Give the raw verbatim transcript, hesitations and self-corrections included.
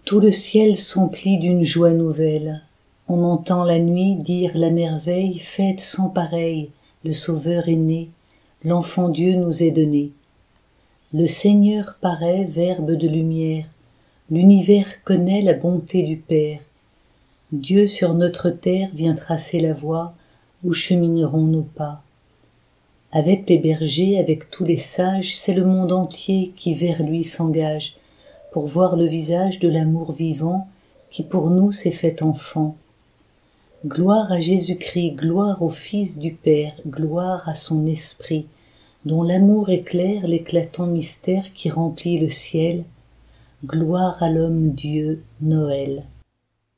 Tout le ciel s'emplit d'une joie nouvelle. On entend la nuit dire la merveille, fête sans pareille, le Sauveur est né, l'enfant Dieu nous est donné. Le Seigneur paraît, Verbe de lumière, l'univers connaît la bonté du Père. Dieu sur notre terre vient tracer la voie où chemineront nos pas. Avec les bergers, avec tous les sages, c'est le monde entier qui vers lui s'engage, pour voir le visage de l'amour vivant qui pour nous s'est fait enfant. Gloire à Jésus-Christ, gloire au Fils du Père, gloire à son Esprit, dont l'amour éclaire l'éclatant mystère qui remplit le ciel. Gloire à l'homme Dieu, Noël.